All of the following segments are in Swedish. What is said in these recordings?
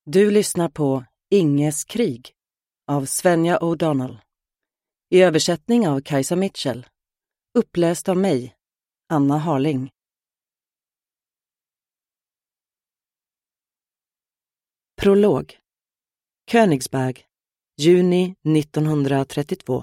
Du lyssnar på Inges krig av Svenja O'Donnell. I översättning av Kajsa Mitchell. Uppläst av mig, Anna Harling. Prolog. Königsberg, juni 1932.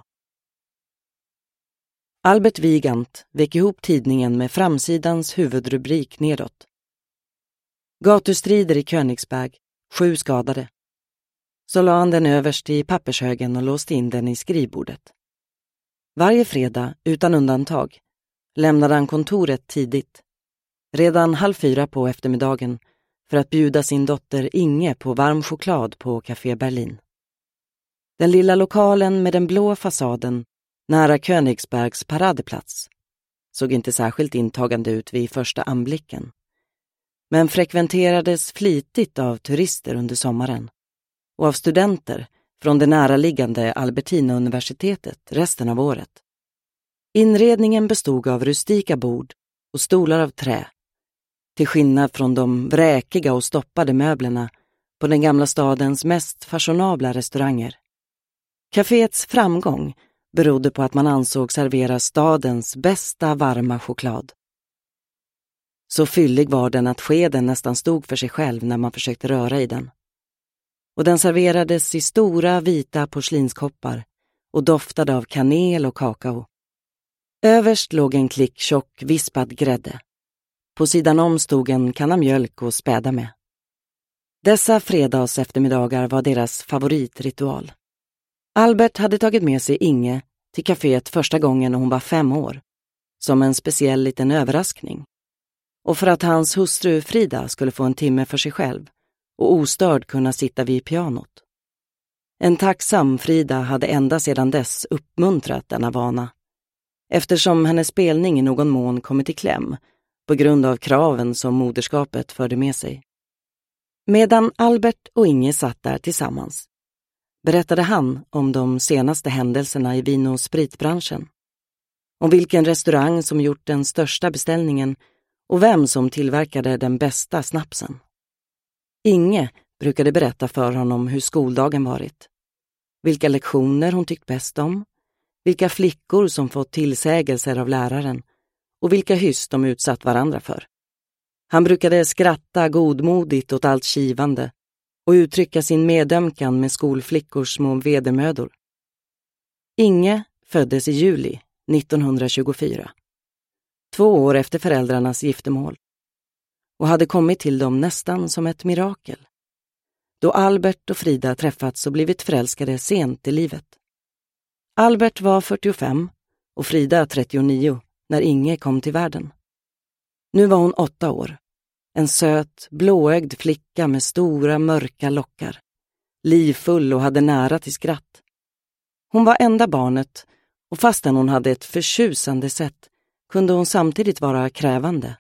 Albert Vigant vek ihop tidningen med framsidans huvudrubrik nedåt. Gatustrider i Königsberg, 7 skadade. Så la han den överst i pappershögen och låste in den i skrivbordet. Varje fredag, utan undantag, lämnade han kontoret tidigt. Redan 3:30 på eftermiddagen för att bjuda sin dotter Inge på varm choklad på Café Berlin. Den lilla lokalen med den blå fasaden nära Königsbergs paradeplats såg inte särskilt intagande ut vid första anblicken, men frekventerades flitigt av turister under sommaren och av studenter från det näraliggande Albertina-universitetet resten av året. Inredningen bestod av rustika bord och stolar av trä, till skillnad från de vräkiga och stoppade möblerna på den gamla stadens mest fashionabla restauranger. Caféets framgång berodde på att man ansåg servera stadens bästa varma choklad. Så fyllig var den att skeden nästan stod för sig själv när man försökte röra i den. Och den serverades i stora vita porslinskoppar och doftade av kanel och kakao. Överst låg en klick tjock vispad grädde. På sidan om stod en kanna mjölk och späda med. Dessa fredags eftermiddagar var deras favoritritual. Albert hade tagit med sig Inge till kaféet första gången när hon var 5 år, som en speciell liten överraskning. Och för att hans hustru Frida skulle få en timme för sig själv och ostörd kunna sitta vid pianot. En tacksam Frida hade ända sedan dess uppmuntrat denna vana, eftersom hennes spelning i någon mån kommit i kläm på grund av kraven som moderskapet förde med sig. Medan Albert och Inge satt där tillsammans berättade han om de senaste händelserna i vin- och spritbranschen, om vilken restaurang som gjort den största beställningen och vem som tillverkade den bästa snapsen. Inge brukade berätta för honom hur skoldagen varit, vilka lektioner hon tyckt bäst om, vilka flickor som fått tillsägelser av läraren och vilka hyss de utsatt varandra för. Han brukade skratta godmodigt åt allt kivande och uttrycka sin medömkan med skolflickors små vedermödor. Inge föddes i juli 1924, 2 år efter föräldrarnas giftermål, och hade kommit till dem nästan som ett mirakel, då Albert och Frida träffats och blivit förälskade sent i livet. Albert var 45 och Frida 39 när Inge kom till världen. Nu var hon 8 år, en söt, blåögd flicka med stora mörka lockar, livfull och hade nära till skratt. Hon var enda barnet och fastän hon hade ett förtjusande sätt kunde hon samtidigt vara krävande.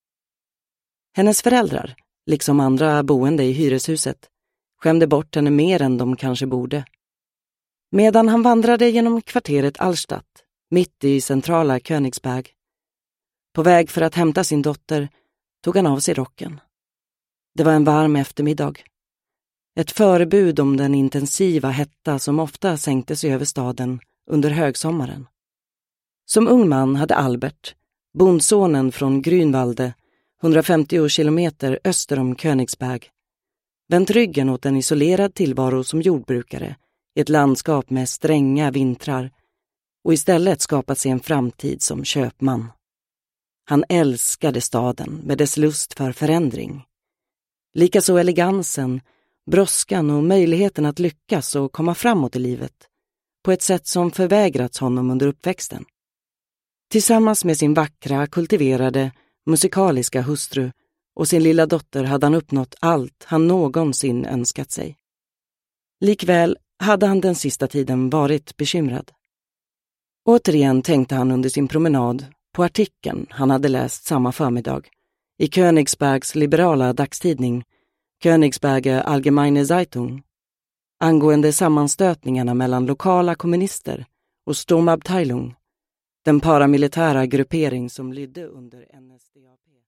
Hennes föräldrar, liksom andra boende i hyreshuset, skämde bort henne mer än de kanske borde. Medan han vandrade genom kvarteret Altstadt, mitt i centrala Königsberg, på väg för att hämta sin dotter, tog han av sig rocken. Det var en varm eftermiddag. Ett förebud om den intensiva hetta som ofta sänkte sig över staden under högsommaren. Som ung man hade Albert, bondsonen från Grünwalde, 150 kilometer öster om Königsberg, vänt ryggen åt en isolerad tillvaro som jordbrukare i ett landskap med stränga vintrar och istället skapat sig en framtid som köpman. Han älskade staden med dess lust för förändring. Likaså elegansen, brådskan och möjligheten att lyckas och komma framåt i livet på ett sätt som förvägrats honom under uppväxten. Tillsammans med sin vackra, kultiverade, musikaliska hustru och sin lilla dotter hade han uppnått allt han någonsin önskat sig. Likväl hade han den sista tiden varit bekymrad. Återigen tänkte han under sin promenad på artikeln han hade läst samma förmiddag i Königsbergs liberala dagstidning Königsberger Allgemeine Zeitung angående sammanstötningarna mellan lokala kommunister och Sturmabteilung, den paramilitära gruppering som lydde under NSDAP.